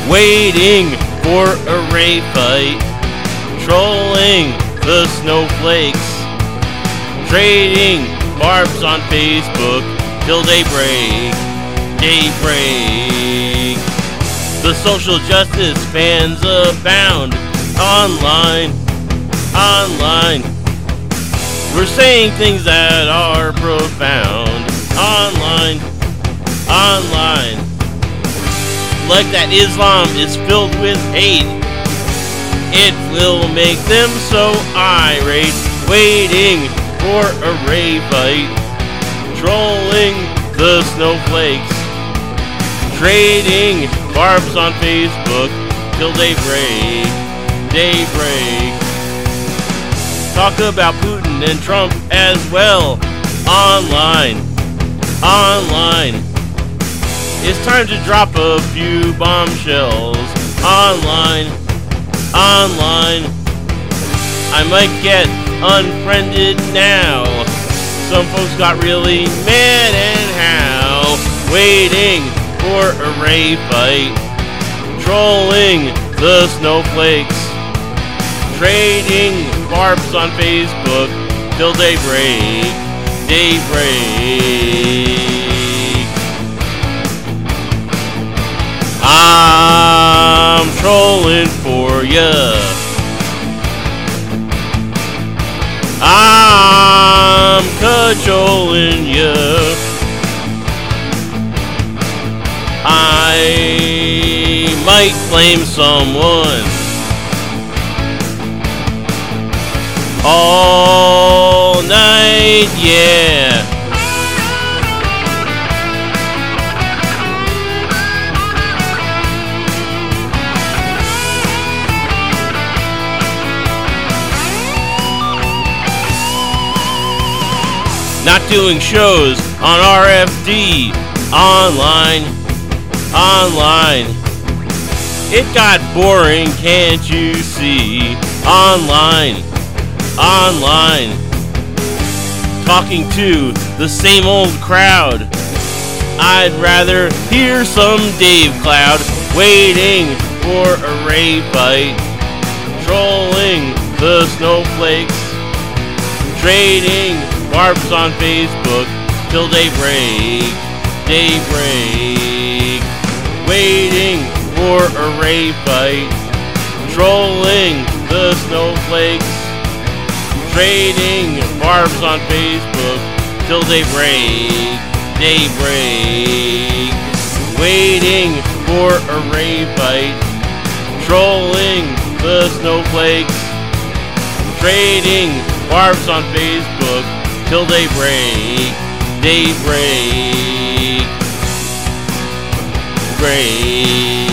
waiting for a raid fight, trolling the snowflakes, trading barbs on Facebook till daybreak. The social justice fans abound online. We're saying things that are profound online. Like that Islam is filled with hate. It will make them so irate, waiting for a raid fight, trolling the snowflakes, trading barbs on Facebook till daybreak. Talk about Putin and Trump as well. Online. It's time to drop a few bombshells. Online. I might get unfriended now. Some folks got really mad and how. Waiting for a raid fight, trolling the snowflakes, trading barbs on Facebook till daybreak. I'm trolling for ya. I'm cajoling ya. I might blame someone all night, yeah. Not doing shows on RFD. Online. It got boring, can't you see? Online. Talking to the same old crowd. I'd rather hear some Dave Cloud, waiting for a raid fight, trolling the snowflakes, trading barbs on Facebook till daybreak. Waiting for a raid fight, trolling the snowflakes, trading barbs on Facebook till daybreak. Waiting for a raid fight, trolling the snowflakes, trading barbs on Facebook till daybreak. Break.